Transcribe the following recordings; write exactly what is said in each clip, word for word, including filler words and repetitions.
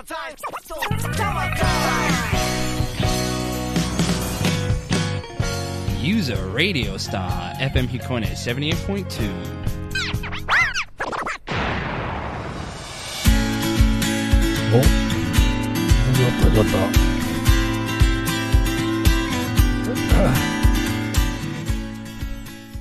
Use a radio star エフエム Hikone セブンティエイトポイントツー。 お、始まった始まった。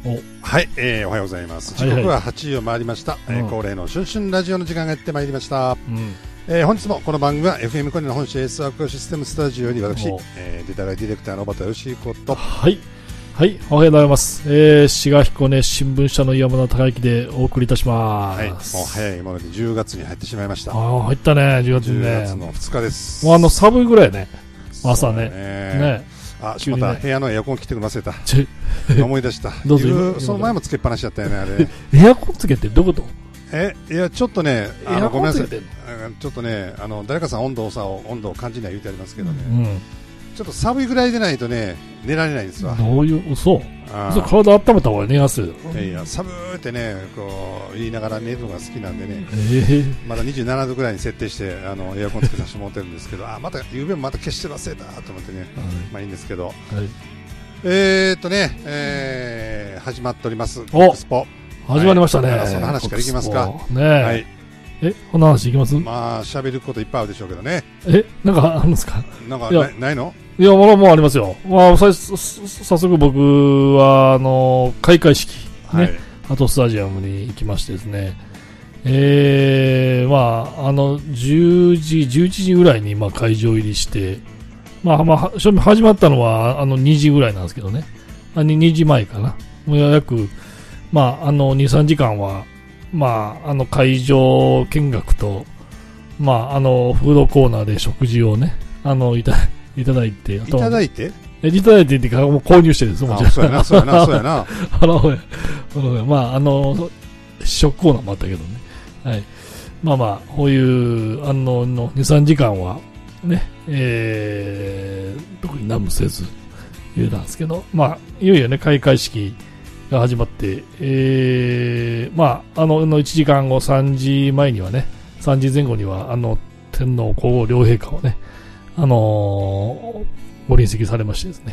お、 はい、えー、おはようございます。時刻ははちじを回りました、はいはい、えー、恒例の春春ラジオの時間がやってまいりました、うんえー、本日もこの番組は エフエム コネの本社 エス ワークシステムスタジオより私、えー、データ外ディレクターの小畑義彦とはいはいおはようございます、えー、滋賀彦根新聞社の山田孝之でお送りいたします、 はい、もう早いものでじゅうがつに入ってしまいました。 ああ入ったねじゅうがつにね。 じゅうがつのふつかです。 もうあの寒いぐらいね朝ね。 ねねあしまた部屋のエアコン切ってくるの忘れた思い出したどうぞその前もつけっぱなしだったよねあれエアコンつけてどういうこと。 えいやちょっとねあのごめんなさいちょっとねあの誰かさん温度差を温度を感じない言うてありますけどね、うん、ちょっと寒いぐらいでないとね寝られないんですわ。 どういう嘘嘘体温めた方が寝やすい。いやいや寒ーってねこう言いながら寝るのが好きなんでね、 えー、まだにじゅうななどぐらいに設定してあのエアコンつけさせてもらってるんですけどあまた夕べもまた消して忘れたと思ってね、はい、まあいいんですけど、はい、えーっとね、えー、始まっておりますコクスポ始まりましたね、 はい、その話からいきますかね、はい、えこの話いきます。 まあ喋ることいっぱいあるでしょうけどね。 えなんかあるんですか。 なんか な, ないのいやまだもうありますよ、まあ、さ早速僕はあの開会式、ねはい、ハトスタジアムに行きましてですね、えー、まああのじゅうじじゅういちじぐらいにまあ会場入りして、まあまあ、始まったのはあのにじぐらいなんですけどね、にじまえかな。もう約まあ、あの にさんじかんは、まあ、あの会場見学と、まあ、あのフードコーナーで食事をねあのいたいただいて、あといただいてえいただいてっていうかもう購入してです。もちろんそうやなそうやなそうやなあのまああの試食コーナーもあったけどね、はい、まあまあこういうあのの にさんじかんはね、えー、特に何もせず言うたんですけど、まあいよいよね開会式が始まって、えー、まああののいちじかんごさんじまえにはねさんじぜん後にはあの天皇皇后両陛下をねあのー、ご臨席されましてですね、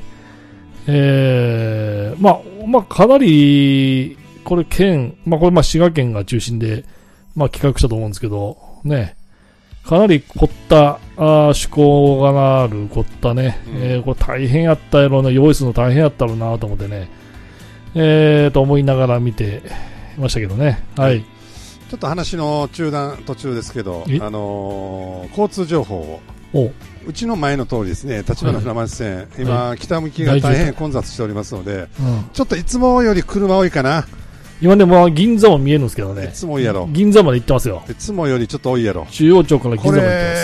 えー、まあまあかなりこれ県まあこれまあ滋賀県が中心でまあ企画したと思うんですけどね、かなり凝ったあ趣向がなる凝ったね、うんえー、これ大変やったやろうな用意するの大変やったろうなと思ってね。えーと思いながら見てましたけどね、はい、 ちょっと話の中断途中ですけど、あのー、交通情報をうちの前の通りですね立花船町線、はい、今、はい、北向きが大変混雑しておりますので、うん、ちょっといつもより車多いかな。 今でも銀座も見えるんですけどね。 いつも多いやろ。 銀座まで行ってますよ。 いつもよりちょっと多いやろ。 中央町から銀座まで行ってます。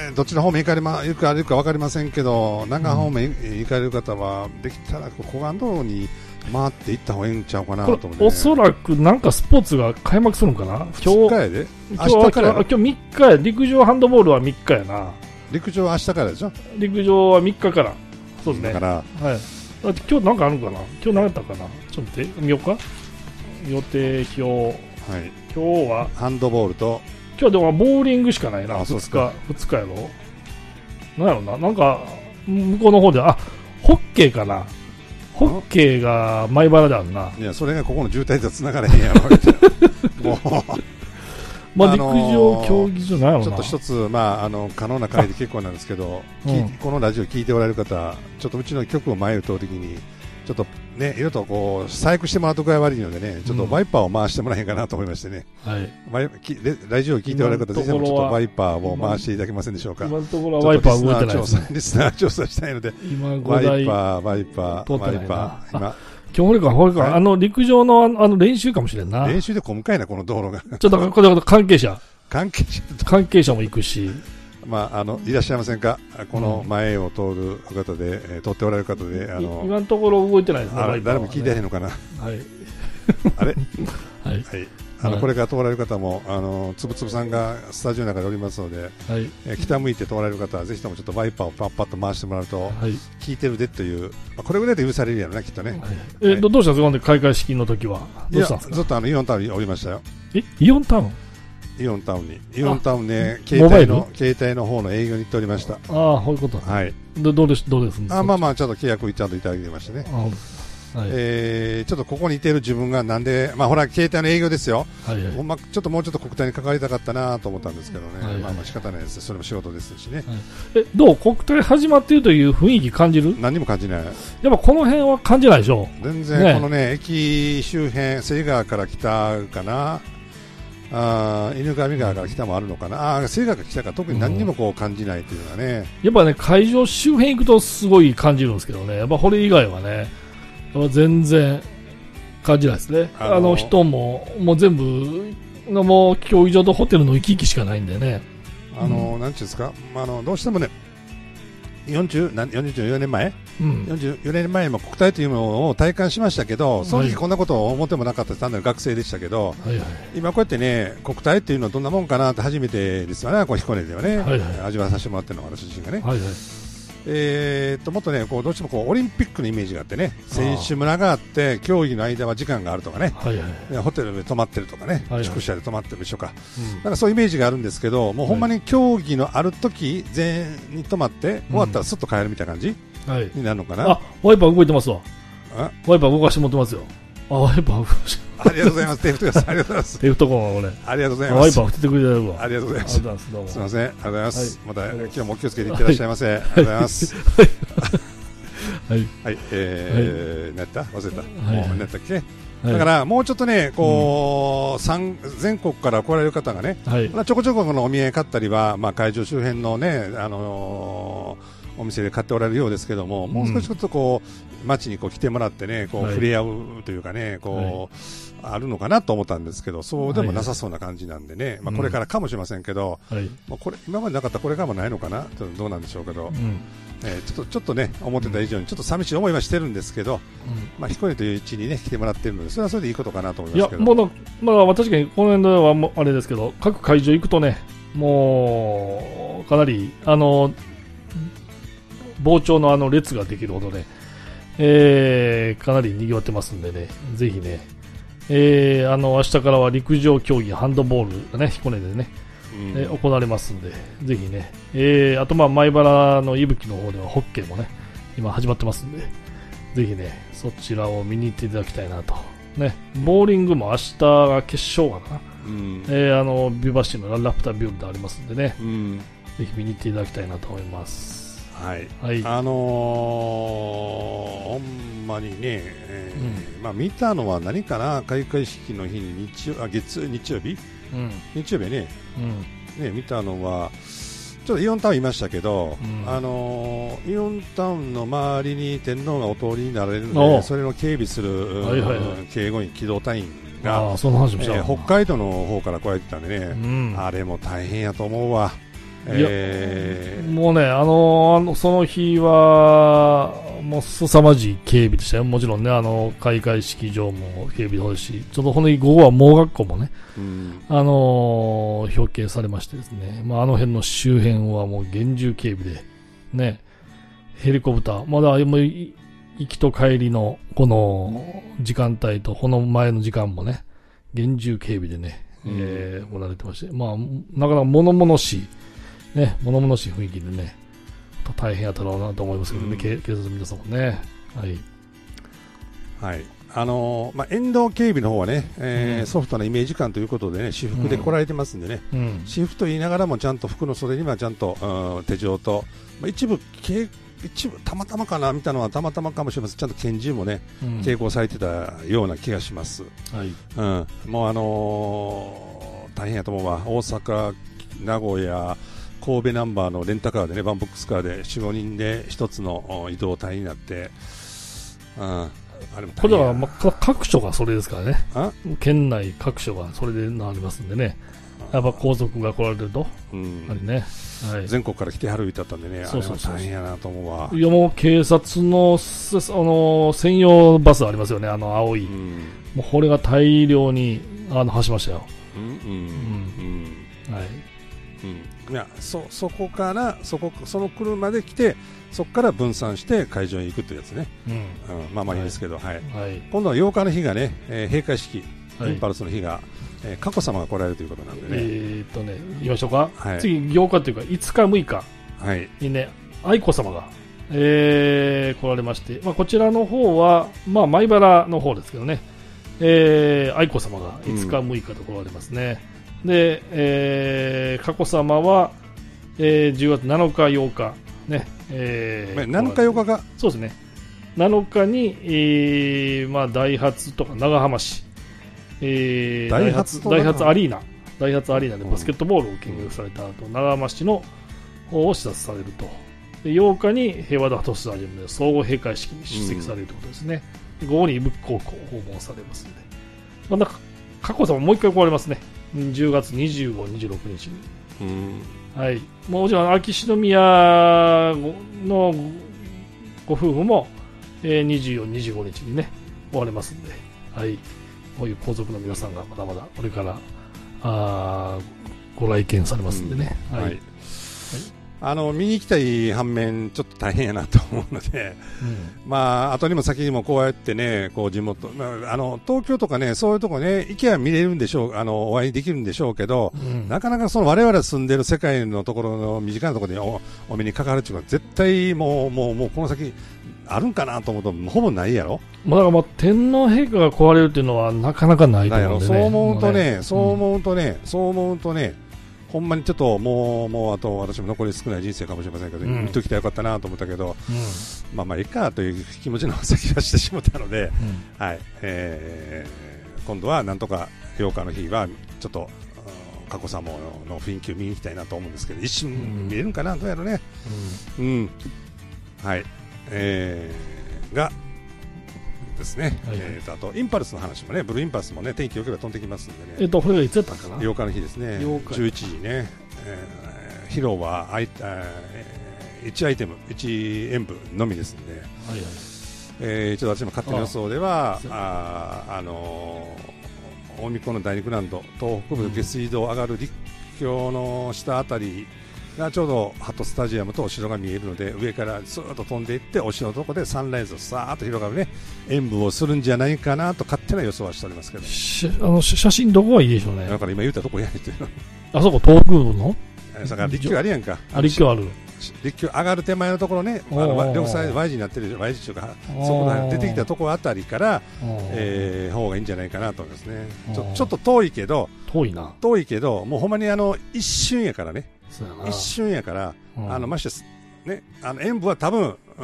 どちら方面行かれま、行かれるか分かりませんけど長方面行かれる方はできたら湖岸道路に回って行った方がいいんちゃうかなと思って、ね、 おそらくなんかスポーツが開幕するのかな。 今日やで今日明日から今日みっかや。陸上ハンドボールはみっかやな。 陸上は明日からでしょ。 陸上はみっかから。そうですね。 だから、 はい、だって今日なんかあるのかな。今日何やったかな。ちょっと待って見ようか。予定表、はい、今日はハンドボールと今日でもボーリングしかないな。ふつかふつかやろ。なんやろな。なんか向こうの方であホッケーかな。ホッケーが前原であるな。 いやそれがここの渋滞とつながれへんやろもうまあ陸上競技場なんやろな。 ちょっと一つまああの可能な回で結構なんですけど、うん、このラジオ聞いておられる方ちょっとうちの曲を前を通るときにちょっとねいろいろとこう細工してもらうと具合悪いのでねちょっとワイパーを回してもらえへんかなと思いましてね、うんはい、ラジオを聞いておられる方ぜひともちょっとワイパーを回していただけませんでしょうか。 今のところはワイパー動いてないですね。 リスナー調査したいので今ワイパーワイパーワイパー今今日これか、はい、あの陸上のあのあの練習かもしれんな。 練習で混むかいなこの道路がちょっとこれ関係者関係者関係者も行くしまあ、あのいらっしゃいませせんか。この前を通る方で、えー、通っておられる方であの今のところ動いてないですね。 あ誰も聞いてへんのかな、はい、あれ、はいはい、あの、はい、これから通られる方もあのつぶつぶさんがスタジオの中でおりますので、はいえー、北向いて通られる方はぜひともちょっとワイパーをパッパッと回してもらうと、はい、聞いてるでという、まあ、これぐらいで許されるやろなきっとね、はいえーはい、どうしたんですか開会式の時は。どうしたんですか。 ずっとあのイオンタウンにおりましたよ。 えイオンタウンイオンタウンに。イオンタウンね、携帯の、携帯の方の営業に行っておりました。ああ、 そういうこと。 はい。 どどうです、どうですあまあまあ、ちょっと契約ちゃんといただきましてね。はい、えー、ちょっとここにいている自分がなんで、まあほら、携帯の営業ですよ。はいはい、ほんま、ちょっともうちょっと国体に関わりたかったなと思ったんですけどね。はいはい、まあまあ仕方ないです。それも仕事ですしね。はい、 え、どう国体始まっているという雰囲気感じる？ 何にも感じない。やっぱこの辺は感じないでしょ？ 全然、ね、このね、駅周辺、瀬川から北かな。あ犬上川から北もあるのかな、あ瀬川から北か特に何にもこう感じないというのはね、 うん、やっぱね会場周辺行くとすごい感じるんですけどね、やっぱこれ以外はねやっぱ全然感じないですね。あの、あの人ももう全部のもう競技場とホテルの行き来しかないんでね、 あの、うん、なんていうんですか、あのどうしてもねよんじゅうよねんまえ、うん、よんじゅうよねんまえも国体というものを体感しましたけど、その時こんなことを思ってもなかった単なる学生でしたけど、はいはい、今こうやってね国体っていうのはどんなもんかなって初めてですよね、こう彦根ではね、はいはい、味わわさせてもらってるのが私自身がね、はいはい、えー、っともっとねこうどうしてもこうオリンピックのイメージがあってね、選手村があって競技の間は時間があるとかね、はいはい、ホテルで泊まってるとかね、はいはい、宿舎で泊まってるでしょうか、うん、なんかそういうイメージがあるんですけど、もうほんまに競技のある時全員に泊まって終わったらすっと帰るみたいな感じ、うん、になるのかな。 あ、ワイパー動いてますわ。ワイパー動かして持ってますよ。あ、ワイパー動かして。 ありがとうございます。手振ってください。ありがとうございます。 手振っとこう、俺。 ありがとうございます。 ワイパー振ってくれてるわ。 ありがとうございます。すみません。ありがとうございます。また今日もお気をつけていってらっしゃいませ。ありがとうございます。はい。はい。えー、何やった忘れた。もう何やったっけ。だからもうちょっとね、こう、うん、全国から来られる方がね、はい、ちょこちょこのお土産買ったりは、まあ、会場周辺のね、あのー、お店で買っておられるようですけども、もう少しちょっとこう街にこう来てもらってね、こう触れ合うというかね、こう、はい、あるのかなと思ったんですけど、そうでもなさそうな感じなんでね、はい、まあ、これからかもしれませんけど、うん、まあ、これ今までなかったらこれからもないのかな、どうなんでしょうけど。うん、えー、ちょっとちょっとね思ってた以上にちょっと寂しい思いはしてるんですけど、うん、まあ、彦根という位置にね来てもらっているので、それはそれでいいことかなと思いますけど。いや、まだまだ確かにこの辺ではもあれですけど、各会場行くとね、もうかなりあの傍聴のあの列ができるほどね、えー、かなり賑わってますんでね、ぜひね、えー、あの明日からは陸上競技ハンドボールがね彦根でね、うん、えー、行われますんで、ぜひね、えー、あとまあ米原の伊吹の方ではホッケーもね今始まってますんで、ぜひねそちらを見に行っていただきたいなとね。ボーリングも明日が決勝かな、うん、えー、あのビバシーのランラプタービュールでありますんでね、うん、ぜひ見に行っていただきたいなと思います。 はい、はい、あのー、ほんまにね、えーうん、まあ、見たのは何かな、開会式の日に日曜あ月日曜日、うん、日曜日ね、うん、ね見たのはちょっとイオンタウンいましたけど、うん、あのー、イオンタウンの周りに天皇がお通りになられるので、それを警備する、はいはいはい、警護員機動隊員が、あ、その話もした、えー、北海道の方から来られてたんでね、うん、あれも大変やと思うわ。えー、 もうね、あのー、あのその日はもう凄まじい警備でしたよ。もちろんね、あの開会式場も警備ですし、ちょっとこの日午後は盲学校もね、うん、あのー、表敬されましてですね、まあ、あの辺の周辺はもう厳重警備でね、ヘリコプターまだもう行きと帰りのこの時間帯とこの前の時間もね厳重警備でね、うん、えー、行われてまして、まあなかなか物々しいね、物々しい雰囲気でね、大変やったろうなと思いますけどね、うん、警察の皆さんもね、はい、 はい、あのー、まあ、沿道警備の方はね、えーうん、ソフトなイメージ感ということでね、私服で来られてますんでね、うん、私服と言いながらもちゃんと服の袖にはちゃんと、うん、手錠と、まあ、一部一部たまたまかな見たのはたまたまかもしれません。ちゃんと拳銃もね、うん、携行されてたような気がします。はい、うん、もうあのー、大変やと思うわ。大阪、名古屋、神戸ナンバーのレンタカーでね、バンボックスカーでよん、ごにんで一つの移動隊になって、うん、あれもこれは、まあ、各所がそれですからね、県内各所がそれでなりますんでね、やっぱ皇族が来られると、うん、あれね、はい、 全国から来てはる言ったったんでね、そうそうそう、あれは大変やなと思うわ。 いやもう警察の、あの専用バスありますよね、あの青い、うん、もうこれが大量にあの走りましたよ。うんうんうんうん、はい、うん、いや そ, そこからそこその車で来て、そこから分散して会場に行くというやつね、うんうん、まあまあいいですけど、はいはいはい、今度はようかの日がね、えー、閉会式、はい、インパルスの日がえー、佳子さまが来られるということなんでね。 えーっとね、言いましょうか。 はい、 次、ぎょうかというか、いつか、むいかにね、はい、愛子さまが、えー、来られまして、まあ、こちらの方は、まあ、米原の方ですけどね、えー、愛子さまがいつか、むいかと来られますね。うん、で、えー、佳子さまは、えー、じゅうがつなのか、ようか、ね、えー、 なのか、ようかが、 そうですね、なのかに、えーまあ、ダイハツとか長浜市、えー、ダイハツダイハツアリーナダイハツアリーナでバスケットボールを見学された後、うん、長浜市の方を視察されると。でようかに平和ダートスタジアムで総合閉会式に出席されるということですね。うん、で午後に伊吹高校を訪問されますので、また佳子さまもう一回来られますね。じゅうがつにじゅうご、にじゅうろくにちに、うん、はい、もちろん秋篠宮のご夫婦も、えー、にじゅうよっか、にじゅうごにちにね終われますんで、はい、こういう皇族の皆さんがまだまだこれからあご来県されますんでね、うん、はい、はい、 あの見に行きたい反面ちょっと大変やなと思うので、うん、まあ後にも先にもこうやってねこう地元、まあ、あの東京とかねそういうとこね行けば見れるんでしょう、あのお会いできるんでしょうけど、うん、なかなかその我々住んでる世界のところの身近なところで お, お目にかかるっていうのは絶対もうもうもうこの先あるんかなと思うとほぼないやろ。 まあ、だからまあ天皇陛下が来られるっていうのはなかなかないと思うんでね。 そう思うとね、そう思うとね、そう思うとね、ほんまにちょっともうもうあと私も残り少ない人生かもしれませんけど、うん、見ときたらよかったなと思ったけど、うん、まあまあいいかという気持ちの先がしてしまったので、うん、はい、えー、今度はなんとかようかの日はちょっと佳子さまの雰囲気を見に行きたいなと思うんですけど、一瞬見れるんかな、どうやろうね。うん、うん、はい。えー、がですね、はい、えー、とあとインパルスの話もね、ブルーインパルスもね天気良ければ飛んできますんでね、 えー、とこれがいつやったかな、 ようかの日ですね、じゅういちじね、えー、披露はアイ、えー、いちアイテムいち演舞のみですんで、はいはい、えー、ちょっと私も勝手な予想ではああ、あのー、大神の第二グラウンド東北部下水道上がる陸橋の下あたりがちょうどハットスタジアムとお城が見えるので、上からずっと飛んでいってお城のところでサンライズをさーっと広がるね演舞をするんじゃないかなと勝手な予想はしておりますけど、 しあの写真どこがいいでしょうね。 だから今言ったとこやねんっていうのあそこ遠くのだから陸橋あるやんか、 あ陸橋ある陸橋上がる手前のところね、あの両サイド Y 字になってる Y 字というかそこの出てきたところあたりから、えー、方がいいんじゃないかなと思いますね。ちょ、ちょっと遠いけど遠いな遠いけどもうほんまにあの一瞬やからね、一瞬やから、うん、あのましてね、あの演舞は多分、うん、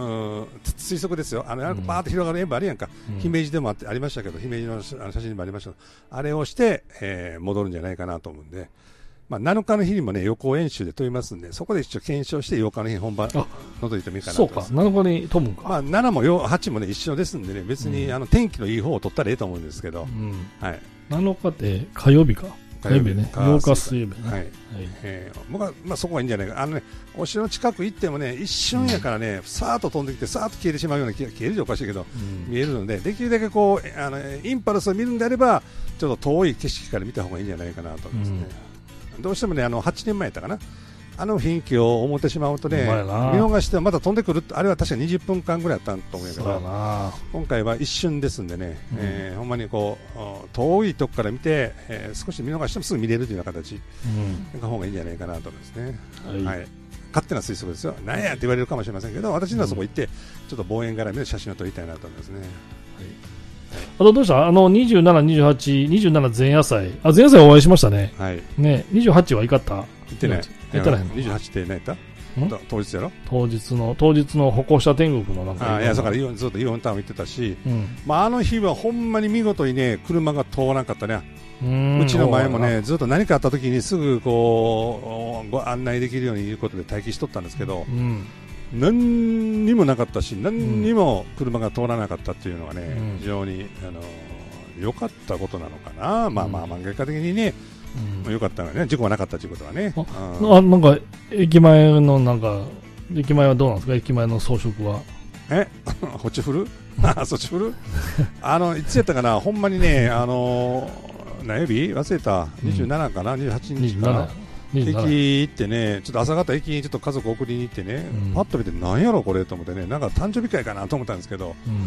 推測ですよ。あのバーッと広がる演舞あるやんか、うん、姫路でもあってありましたけど、姫路 の, あの写真にもありましたけど、あれをして、えー、戻るんじゃないかなと思うんで、まあ、なのかの日にもね予行演習で飛びますんで、そこで一応検証してようかの日に本番覗いてもいいかなと思います。 そうか、なのかに飛ぶんか、 まあ、ななもはちもね一緒ですんでね、別に、うん、あの天気のいい方を取ったらいいと思うんですけど、うん、はい、 なのかって火曜日か火曜日ね、ようか水曜日ね、はいはい、 えー、僕は、まあ、そこがいいんじゃないか。あの、ね、お城の近く行ってもね一瞬やからね、うん、さーっと飛んできてさーっと消えてしまうような、消えるじゃおかしいけど、うん、見えるので、できるだけこうあのインパルスを見るんであればちょっと遠い景色から見た方がいいんじゃないかなと思いますね。うん、どうしてもねあのはちねんまえやったかな、あの雰囲気を思ってしまうとね、見逃してまた飛んでくる、あれは確かにじゅっぷんかんぐらいやったと思うんやけど、今回は一瞬ですんでね、うん、えー、ほんまにこう遠いとこから見て、えー、少し見逃してもすぐ見れるというような形の方がいいんじゃないかなと思いますね。はい、はい、勝手な推測ですよ。なんやって言われるかもしれませんけど、私にはそこ行って、うん、ちょっと望遠絡みで写真を撮りたいなと思いますね。はい、 あとどうしたあのにじゅうなな、にじゅうはち、にじゅうなな前夜祭、あ前夜祭お会いしましたね。はい、ね、にじゅうはちは行かった？行ってない。行ったらへんの。にじゅうはちって何やった？当日やろ？当日の当日の歩行者天国のなんか。 あいやだからずっとイオンタウン行ってたし、うん、まああの日はほんまに見事にね車が通らなかったね。う, うちの前もねずっと何かあった時にすぐこうご案内できるようにいうことで待機しとったんですけど、うん、何にもなかったし何にも車が通らなかったっていうのはね、うん、非常にあの良かったことなのかな。うん、まあまあまあ結果的にね。うん、よかったね、事故がなかったということはね。 あ、うん、あなんか駅前のなんか駅前はどうなんですか、駅前の装飾は。 えホチフルあそっちフルあのいつやったかな、ほんまにね、あのー、何曜日忘れた、にじゅうななかな、うん、にじゅうはちにちかな、駅行ってね、ちょっと朝方駅にちょっと家族送りに行ってね、うん、パッと見て何やろこれと思ってね、なんか誕生日会かなと思ったんですけど、うん、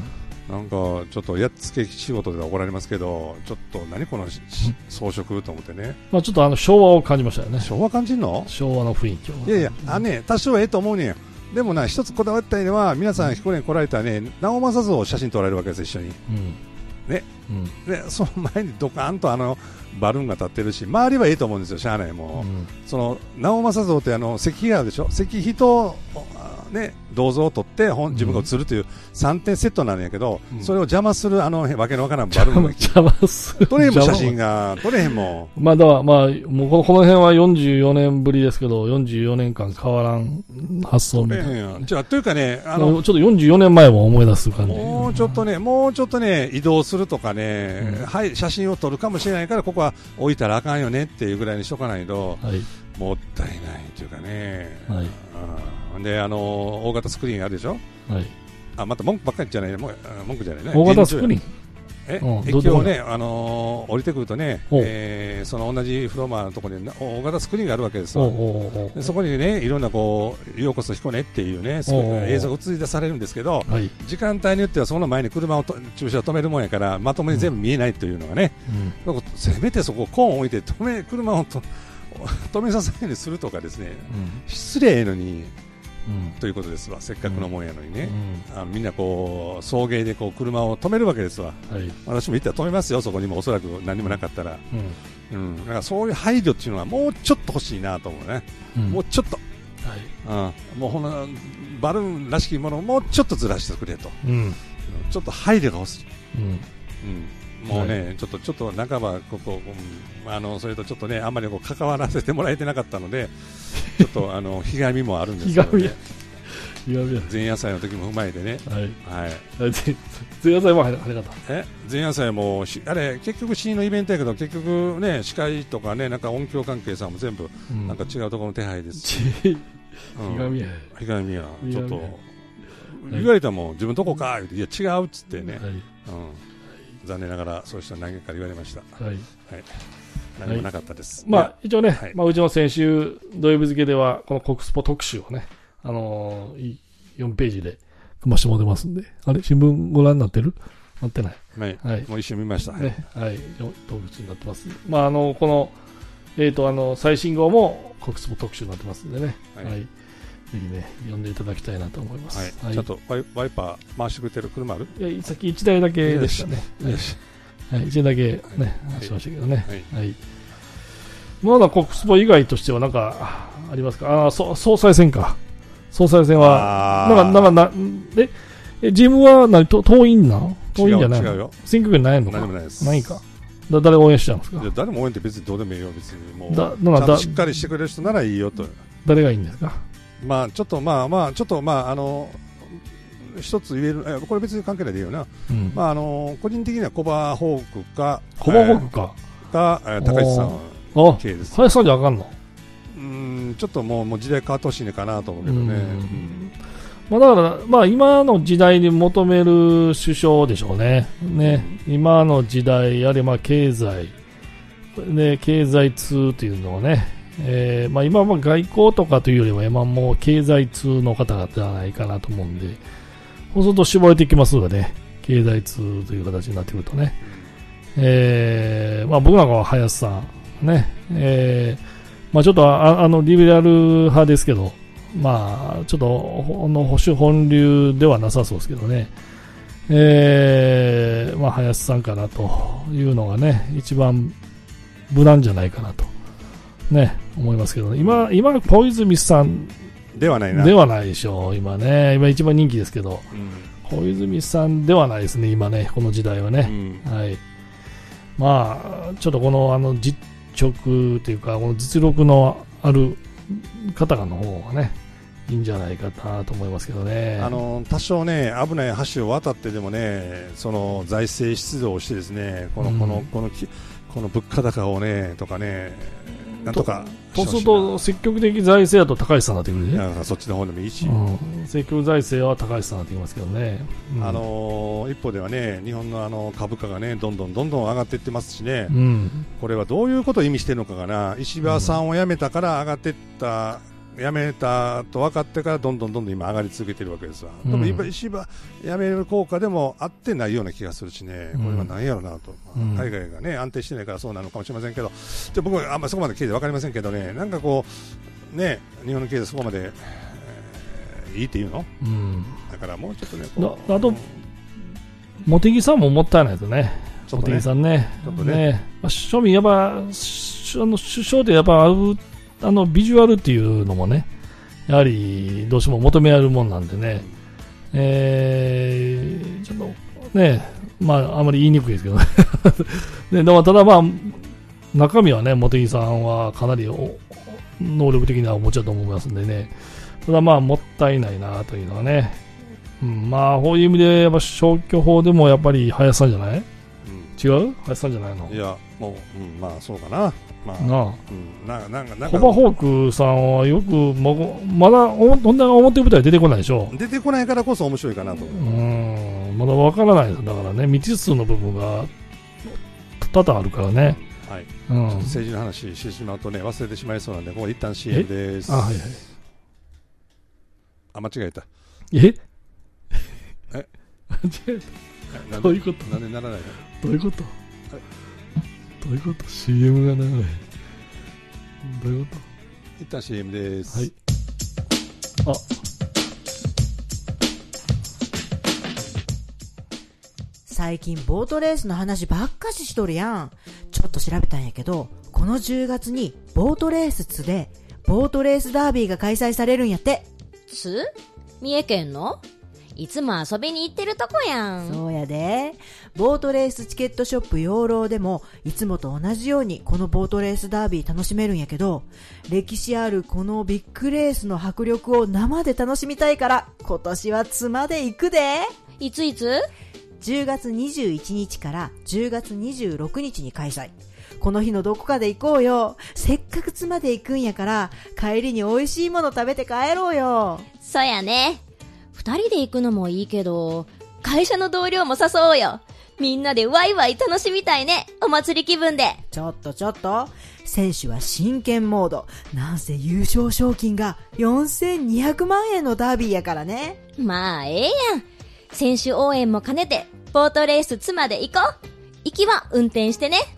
なんかちょっとやっつけ仕事では怒られますけど、ちょっと何この装飾と思ってね、 まあ、ちょっとあの昭和を感じましたよね。 昭和感じんの？ 昭和の雰囲気を。 いやいや、あね、多少はええと思うねん。でもな、一つこだわったのは、皆さん彦根に来られたらね、直政像を写真撮られるわけです、一緒に。 うんね、 うん、 でその前にドカンとあのバルーンが立ってるし、周りはいいと思うんですよ、しゃあない、もう、うん、その直政像ってあの石碑があるでしょ、石碑と、ね、銅像を取って本自分が写るというさんてんセットなんやけど、うん、それを邪魔するあのわけのわからんバルーンが邪魔する、 撮れへんもん、写真が撮れへんもん。 まあだからまあもうこの辺はよんじゅうよねんぶりですけど、よんじゅうよねんかん変わらん発想みたいな。 じゃあというかね、あのちょっとよんじゅうよねんまえも思い出す感じ。 もうちょっとね、もうちょっとね、移動するとかね、うん、はい、写真を撮るかもしれないからここは置いたらあかんよねっていうぐらいにしとかないと、はい、もったいないというかね。はい、うん、であの大型スクリーンあるでしょ、はい、あまた文句ばっかりじゃない、もう文句じゃないね、 大型スクリーン、 え、うん、駅をね、あのー、降りてくるとね、えー、その同じフロアのところに大型スクリーンがあるわけですよ。でそこにね、いろんなこうようこそ彦根っていうね映像が映り出されるんですけど、はい、時間帯によってはその前に車をと駐車を止めるもんやからまともに全部見えないというのがね、うん、せめてそこコーンを置いて止め車をと止めさせないようにするとかですね、うん、失礼のに、うん、ということですわ。せっかくのもんやのにね、うん、あみんなこう送迎でこう車を止めるわけですわ、はい、私も行ったら止めますよ、そこにもおそらく何もなかったら、うんうん、だからそういう配慮っていうのはもうちょっと欲しいなと思うね、うん、もうちょっと、はい、うん、もうほんなバルーンらしきものをもうちょっとずらしてくれと、うん、ちょっと配慮が欲しい、うんうんもうね、はい、ちょっとちょっと半ばここ、うん、あのそれとちょっとねあんまりこう関わらせてもらえてなかったのでちょっとあのひがみもあるんですけどね。前夜祭の時も踏まえてね。はい。はい。 前夜祭も早かった。 え、前夜祭もあれ結局市のイベントやけど結局ね司会とかねなんか音響関係さんも全部なんか違うところの手配です。ひがみや。 ひがみや。ちょっと言われたもん自分どこか言っていや違うっつってね。はい。うん。残念ながらそういう人は何回か言われました。はい。はい。何もなかったです。 はい、まあ一応ね、はい、まあうちの先週土曜日付ではこの国スポ特集をね、あのー、よんページで組ましてもらってますんで、あれ新聞ご覧になってる？なってない。 はい。はい、もう一瞬見ました。 ね、はい。特集になってます。まああのこのえっ、ー、とあの最新号も国スポ特集になってますんでね。はい。はい、ぜひね読んでいただきたいなと思います。 はい。はい、ちょっとワイ、ワイパー回してくれてる車ある？ いやさっきいちだいだけでしたね。はい、いちだいだけね、はい、しましたけどね。はい。はい、まだ国スポ以外としては何かありますか？あ、そ総裁選か。総裁選はなんかなんかなええ自分は何と党員なの？党員じゃないの？ 違うよ。 選挙権ないのか？ 何もないです。 ないか。だ誰応援しちゃうんですか？ いや誰も応援って別にどうでもいいよ別にもうだなんかちゃんとしっかりしてくれる人ならいいよと。 誰がいいんですか？ まあちょっとまあまあちょっとまああの。一つ言える、これ別に関係ないでいいよな、うん、まああの個人的にはコバホークかコバホークか、 えー、か、えー、高市さん系です。 林さんじゃあかんの？ うんちょっともう、もう時代変わってほしいねかなと思うけどね。うん、 まあ、だから、まあ、今の時代に求める首相でしょうね。ね、うん、今の時代やはりまあ経済、ね、経済通というのをね、えーまあ、今は外交とかというよりは今もう経済通の方々じゃないかなと思うんで。そうすると絞れてきますのでね、経済通という形になってくるとね、えーまあ、僕なんかは林さん、ねえーまあ、ちょっと あ, あのリベラル派ですけど、まあ、ちょっと保守本流ではなさそうですけどね、えーまあ、林さんかなというのがね、一番無難じゃないかなと、ね、思いますけど、ね、今、今小泉さんではないな。 ではないでしょう、今ね。今一番人気ですけど、うん、小泉さんではないですね、今ね、この時代はね。うん、はい。まあ、ちょっとこの、あの、実直というか、この実力のある方の方がね、いいんじゃないかなと思いますけどね。 あの、多少ね、危ない橋を渡ってでもね、その財政出動をしてですね、この、うん、この、この、この物価高をね、とかね、なんとかとそうすると積極的財政だと高市さんになってくるね。 いやそっちの方でもいいし、 うん、積極財政は高市さんになってきますけどね、 うん、あのー、一方ではね日本のあの株価がねどんどんどんどん上がっていってますしね、うん、これはどういうことを意味しているのかがな、石破さんを辞めたから上がっていった辞めたと分かってからどんどんどんどん今上がり続けてるわけですわ、うん、でも今石破辞める効果でもあってないような気がするしね、これは何やろうなと、うん、海外がね安定してないからそうなのかもしれませんけど、で僕はあんまりそこまで経済分かりませんけどね、なんかこうね日本の経済そこまで、えー、いいっていうの、うん、だからもうちょっとねこう、 あと茂木さんももったいないですね、茂木さんね、ちょっとね、ね、まあ、庶民やっぱあの首相でやっぱあるあのビジュアルっていうのもね、やはりどうしても求められるもんなんでね、えー、ちょっとね、まああまり言いにくいですけどねで、でもただまあ中身はね、茂木さんはかなり能力的にはお持ちだと思いますんでね、ただまあもったいないなというのはね、うん、まあこういう意味でやっぱ消去法でもやっぱり林さんじゃない、うん、違う林さんじゃないの、 いやもう、うん、まあそうかな、まあ、 なあ、 うん、なんかなんかなんかコバホークさんはよくままだほんな表舞台出てこないでしょ、 出てこないからこそ面白いかなと思う、 うん、まだわからないです、だからね未知数の部分が多々あるからね、 はい、うん、政治の話してしまうとね忘れてしまいそうなんでここ一旦 シーエム です。 あ、はいはい、 あ間違えた、 ええ間違えた、どういうこと、 なんでならないの、 どういうこと、どういうこと シーエム が長い、どういうこと、 一旦 シーエム です。 はい、あ、 最近ボートレースの話ばっかししとるやん。ちょっと調べたんやけど、このじゅうがつにボートレースツでボートレースダービーが開催されるんやって。 つ？三重県の？いつも遊びに行ってるとこやん。 そうやで。ボートレースチケットショップ養老でもいつもと同じようにこのボートレースダービー楽しめるんやけど、歴史あるこのビッグレースの迫力を生で楽しみたいから今年は妻で行くで。 いついつ？ じゅうがつにじゅういちにちからじゅうがつにじゅうろくにちに開催。この日のどこかで行こうよ。せっかく妻で行くんやから帰りに美味しいもの食べて帰ろうよ。 そやね。二人で行くのもいいけど会社の同僚も誘おうよ。みんなでワイワイ楽しみたいね。お祭り気分で。 ちょっとちょっと、選手は真剣モード。なんせ優勝賞金がよんせんにひゃくまんえんのダービーやからね。 まあええやん。選手応援も兼ねてボートレース妻で行こう。行きは運転してね。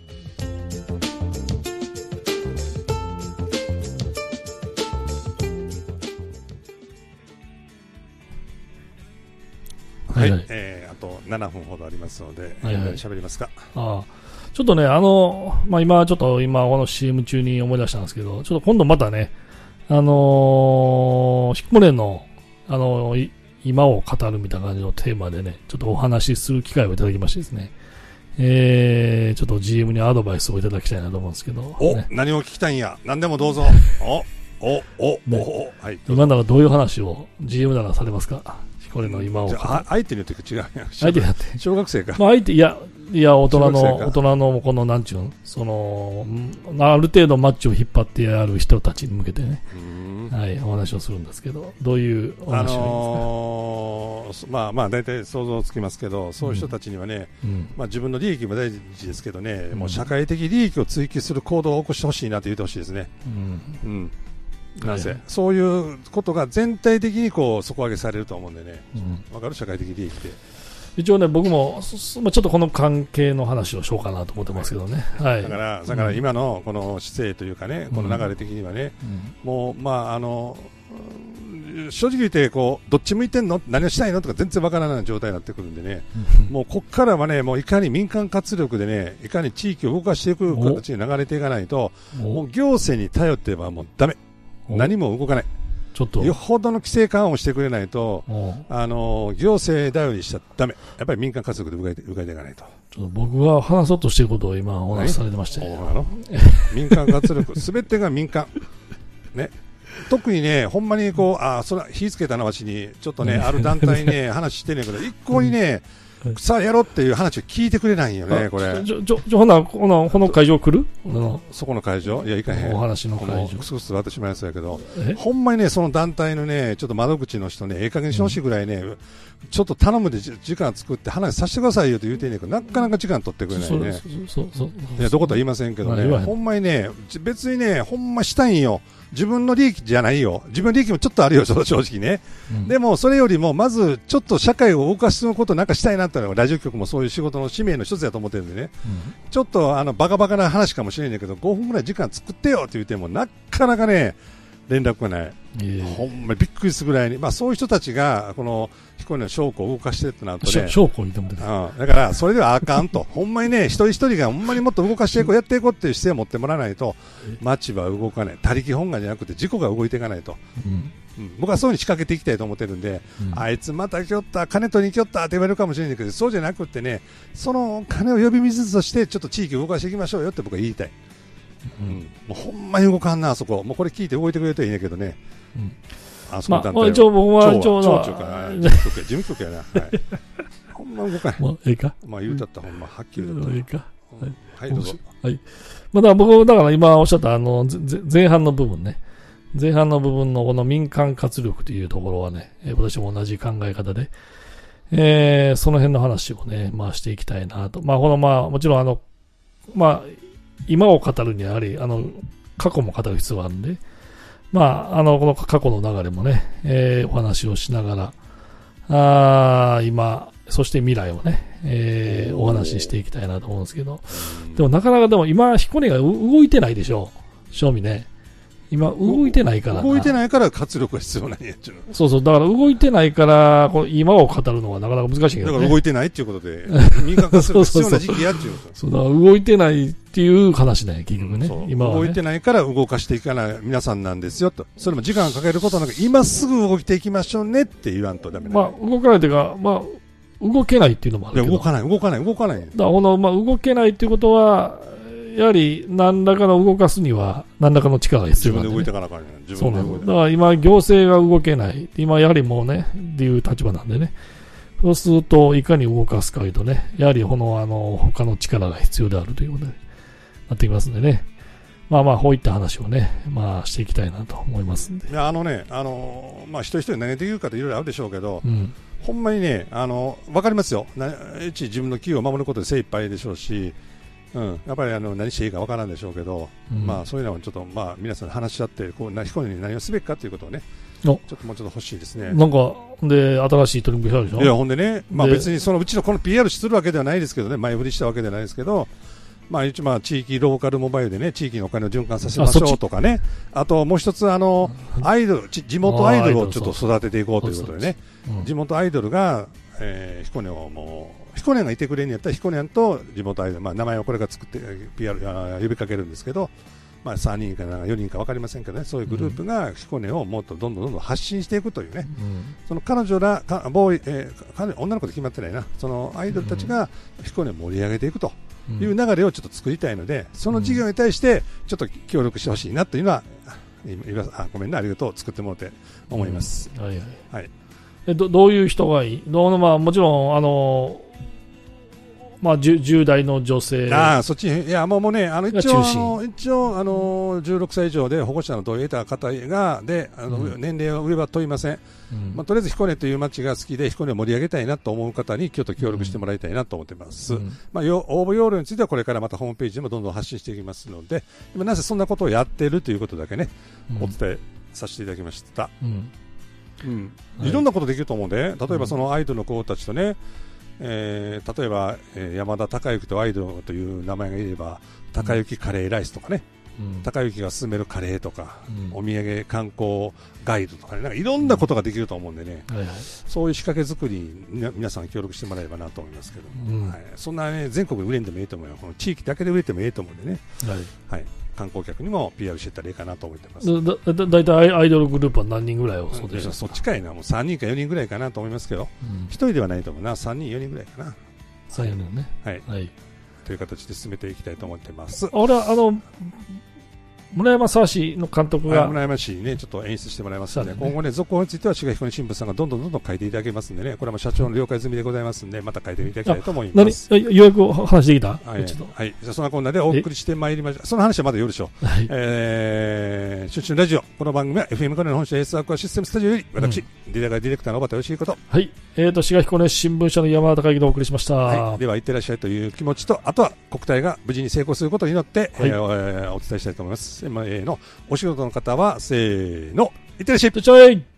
はい、はい、えー、あとななふんほどありますので、はいはい、喋りますか。 ああ、ちょっとね、あの、まあ、今、ちょっと今、この シーエム 中に思い出したんですけど、ちょっと今度またね、あのー、ヒックモレンの、あのー、今を語るみたいな感じのテーマでね、ちょっとお話しする機会をいただきましてですね、えー、ちょっと ジーエム にアドバイスをいただきたいなと思うんですけど。 お、 ね、 何を聞きたいんや。何でもどうぞ。お、お、お、 ね、 お、はい。 今ならどういう話を ジーエム ならされますか。これの今を。 じゃあ、相手によって違うやん。 相手によって。 小学生か。 まあ、相手、いや、いや、大人の、大人の、この、なんちゅうの、その、ある程度マッチを引っ張ってやる人たちに向けてね、はい、お話をするんですけど、どういうお話がいいですか。あのー、まあまあ、大体想像つきますけど、そういう人たちにはね、うん、まあ自分の利益も大事ですけどね、うん、もう社会的利益を追求する行動を起こしてほしいなと言ってほしいですね。うん。うんなぜ、はい、そういうことが全体的にこう底上げされると思うんでね、うん、分かる社会的利益で一応ね僕も、まあ、ちょっとこの関係の話をしようかなと思ってますけどね、はいはい、 だからだから今のこの姿勢というかね、うん、この流れ的にはね、うん、もうまああの正直言ってこうどっち向いてんの何をしたいのとか全然わからない状態になってくるんでね、うん、もうここからはねもういかに民間活力でねいかに地域を動かしていく形に流れていかないともう行政に頼ってはもうダメ何も動かない。 ちょっとよほどの規制緩和をしてくれないと、あの行政頼りにしちゃダメ。やっぱり民間活力で動いて動いていかないと。 ちょっと僕が話そうとしていることを今お話しされてまして、 民間活力すべてが民間ね。特にねほんまにこうあそれ火つけたなわしにちょっとねある団体にね話してんねんけど一向にね。さあやろうっていう話を聞いてくれないんよね、これ。 ちょ、ちょ、ちょ、ほな、この、この会場来るそこの会場いや、行かへん。 お話の会場。 くすくす私もやつやけど、ほんまにね、その団体のね、ちょっと窓口の人ね、ええ加減にしてほしいぐらいね、うん、ちょっと頼むで時間作って話させてくださいよと言うてんねんけど、なかなか時間取ってくれないね。 そうそうそう。 いや、どことは言いませんけどね、ほんまにね、別にね、ほんましたいんよ。 自分の利益じゃないよ。自分の利益もちょっとあるよ、正直ね。うん、でも、それよりも、まず、ちょっと社会を動かすことなんかしたいなっていうのが、ラジオ局もそういう仕事の使命の一つだと思ってるんでね。うん、ちょっと、あの、バカバカな話かもしれないけど、ごふんぐらい時間作ってよって言っても、なかなかね、連絡がない。ほんまにびっくりするぐらいに。まあ、そういう人たちが、この、彦根の証拠を動かしてるってなるとね。 証拠を言っても出てうん。だから、それではあかんと。ほんまにね、一人一人がほんまにもっと動かしていこう、やっていこうっていう姿勢を持ってもらわないと、街は動かない。他力本願じゃなくて、自己が動いていかないと。うんうん、僕はそういうふうに仕掛けていきたいと思ってるんで、うん、あいつまた来よった、金取りに来よったって言われるかもしれないけど、そうじゃなくてね、その金を呼び水として、ちょっと地域を動かしていきましょうよって僕は言いたい。うんうん、もうほんまに動かんな、あそこ。もうこれ聞いて動いてくれるといいねんけどね。うんあそこの団体は、まあ、 一応僕は一応町長かな、事務局や、事務局やな。はい、ほんま動かない。 まあ、ええか。 まあ、言うたったら、ほんま、はっきり言うと。 ええか。 はい、はい、どうぞ。 はい。まあ、だから僕、だから今おっしゃった、あの、前半の部分ね。前半の部分のこの民間活力というところはね、私も同じ考え方で、えー、その辺の話をね、まあしていきたいなと。まあ、このまあ、もちろんあの、まあ、今を語るにはやはり、あの、過去も語る必要があるんで、まあ、あの、この過去の流れもね、えー、お話をしながら、あ今、そして未来をね、えー、お話ししていきたいなと思うんですけど、でもなかなかでも今、彦根が動いてないでしょ、正味ね。今、動いてないからな。 動いてないから活力が必要なんやっちゅうの。 そうそう、だから動いてないから、こう今を語るのはなかなか難しいけどね。 だから動いてないっていうことで、民間活力が必要な時期やっちゅうこと。 そう、だから動いてないっていう話だよ、結局ね。 うん、 今は、ね。 動いてないから動かしていかない皆さんなんですよと。それも時間かけることなく、今すぐ動いていきましょうねって言わんとダメだ、ね。 まあ、動かないというか、まあ、動けないっていうのもあるけど。 いや、動かない、動かない、動かない。だから、この、まあ、動けないっていうことは、やはり何らかの動かすには何らかの力が必要なんで、ね、 自分で動いていかなかったね。自分で動いて。そうなんだから今行政が動けない。今やはりもうね、っていう立場なんでね。そうするといかに動かすかいうとね、やはりこのあの他の力が必要であるということでなってきますんでね。まあまあこういった話をね、まあしていきたいなと思いますんで。 いやあのね、あのまあ一人一人何ができるかっていろいろあるでしょうけど、うん、ほんまにね、あのわかりますよ。な一自分の企業を守ることで精一杯でしょうし。うん、やっぱりあの何していいかわからんでしょうけど、うん、まあそういうのはちょっとまあ皆さん話し合ってこう彦根に何をすべきかということをね、ちょっともうちょっと欲しいですね。 なんかで新しい取り組みがあるでしょ。 いやほんでね、まあ別にそのうちのこの ピーアール するわけではないですけどね、前振りしたわけではないですけど、まあ一応まあ地域ローカルモバイルでね地域のお金を循環させましょうとかね、あともう一つあのアイドル地元アイドルをちょっと育てていこうということでね、地元アイドルが、えー、彦根をもう彦根がいてくれんやったら彦根と地元アイドル、まあ、名前をこれから作って ピーアール 呼びかけるんですけど、まあ、さんにんかよにんか分かりませんけどね、そういうグループが彦根をもっとどんどんどんどん発信していくというね、うん、その彼女らかボーイ、えー、彼女女の子で決まってないな、そのアイドルたちが彦根を盛り上げていくという流れをちょっと作りたいので、その事業に対してちょっと協力してほしいなというのは、今あごめんな、ありがとう、作ってもらって思います。 うん、はいはいはい、え ど, どういう人がいいどう、まあ、もちろんあのまあ、じゅう代の女性、 ああそっち、いやもうもうね、あの一応あの一応あのじゅうろくさい以上で保護者の同意を得た方がであの、うん、年齢は上は問いません、うんまあ、とりあえず彦根という町が好きで彦根を盛り上げたいなと思う方にちょっと協力してもらいたいなと思っています、うんまあ、応募要領についてはこれからまたホームページでもどんどん発信していきますので、今なぜそんなことをやっているということだけね、うん、お伝えさせていただきました、うんうんはい、いろんなことできると思うんで、例えばそのアイドルの子たちとね、えー、例えば、えー、山田孝之とアイドルという名前がいれば孝之カレーライスとかね、孝之、うん、が勧めるカレーとか、うん、お土産観光ガイドとかね、なんかいろんなことができると思うんでね、うんはいはい、そういう仕掛け作りに皆さん協力してもらえればなと思いますけど、うんはい、そんな、ね、全国で売れんでもいいと思うよ、この地域だけで売れてもいいと思うんでね、はいはい、観光客にも ピーアール していったらいいかなと思ってます。 だ, だ, だいたいアイドルグループは何人ぐらいを想定してますか？ そっちかいな、もうさんにんかよにんぐらいかなと思いますけど、うん、ひとりではないと思うな、さんにんよにんぐらいかな。 さんにんね、 はいはい、という形で進めていきたいと思ってます。 俺はあの村山沢市の監督が、 村山市にねちょっと演出してもらいますので、ね、今後ね続報については滋賀彦根新聞さんがどんどんどんどん書いていただけますんでね、これはもう社長の了解済みでございますんで、また書いていただきたいと思います。 何予約を話できた？ はい、はい、じゃあそんなこんなでお送りしてまいりました。その話はまだ夜でしょう。はい、ええー、シュンシュンラジオ。この番組は エフエム コネの本社エースアクアシステムスタジオより、私、うん、ディレガーディレクターの小畑よしいこと。 はい。えーと、滋賀彦根新聞社の山形会議でお送りしました。 はい。では、いってらっしゃいという気持ちと、あとは国体が無事に成功することを祈って、はい、えー、お伝えしたいと思います。えー、のお仕事の方は、せーの、いってらっしゃい。 いってらっしゃい。